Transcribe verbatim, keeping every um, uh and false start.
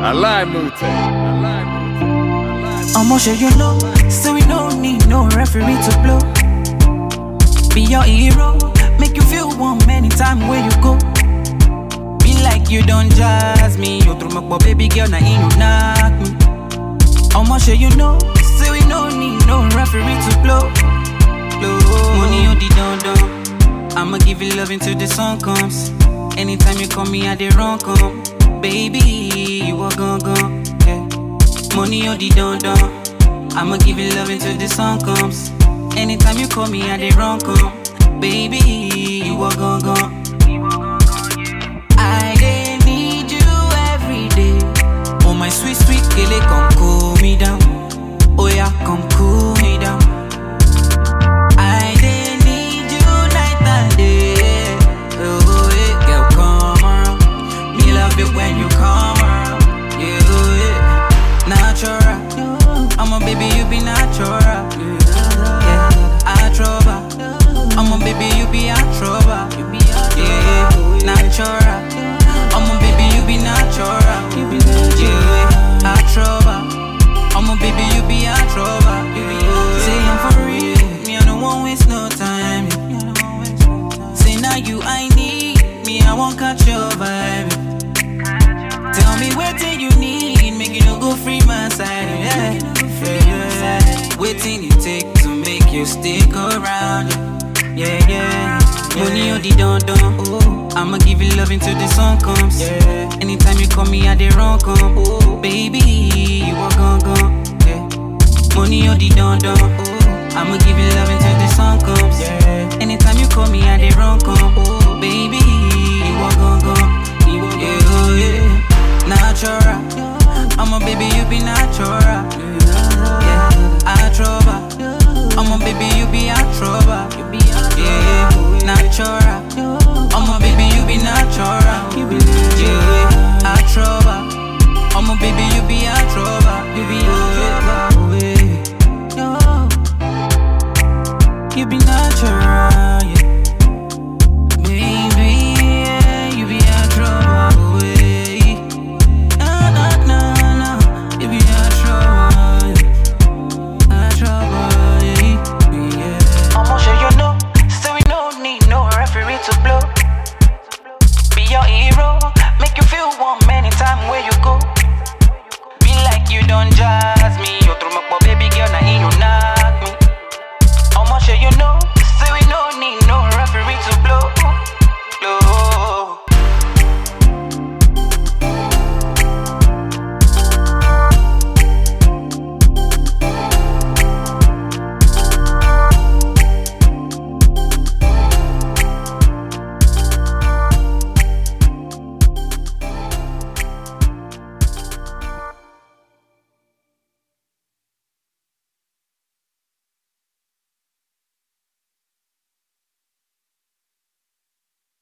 I lie, Mute. I lie, Mute. I'ma show you know, so we don't need no referee to blow. Be your hero, make you feel warm anytime where you go. Be like you don't jazz me, you throw my baby girl, now you knock me. I'ma show you know, so we don't need no referee to blow. blow. Money on the don don, I'ma give you love until the sun comes. Anytime you call me, I dey run come. Baby, you are gone gone. Yeah. Money on the don don, I'ma give you love until the sun comes. Anytime you call me, I dey run come. Baby, you are gone gone. I dey need you every day. Oh my sweet sweet kele, come cool me down. Oh yeah, come cool me down. I dey need you night and day. Oh yeah, girl come around. Me love it when you come around. Yeah, oh yeah, natural. I'm a baby, you be natural. Yeah, I trouble. I'm a baby, you be a trouble. Yeah, natural. I'm a baby, you be natural. Yeah, I trouble. I'm a baby, you be a trouble. Say I'm for real, me I don't want waste no time. Say now you I need, me I won't catch your vibe. Tell me what do you need, make you no go free my side. Yeah, yeah, yeah. Waiting you take to make you stick around. Yeah, yeah. Money on the don don. Oh, I'ma give you love until the sun comes. Yeah. Anytime you call me, I dey run come. Oh, baby, you are gone gone. Yeah. Money on the don don. Oh, I'ma give you love until the sun comes. Yeah. Anytime you call me, I dey run come. Oh, baby, you are gone gone. Yeah, oh yeah. Natural. I'm a baby, you be natural. Yeah, I trouble. I'm a baby, you be a trouble. Yeah, natural. I'm a baby, you be natural. Yeah, I trouble. I'm a baby, you be a trouble. You be a trouble. You be natural. Yeah. Baby, yeah, you be a trouble. No, no, no, no. You be a trouble. A trouble. Yeah. I'ma show you know, so we don't need no referee to blow. Be your hero, make you feel warm anytime where you go. Be like you don't judge.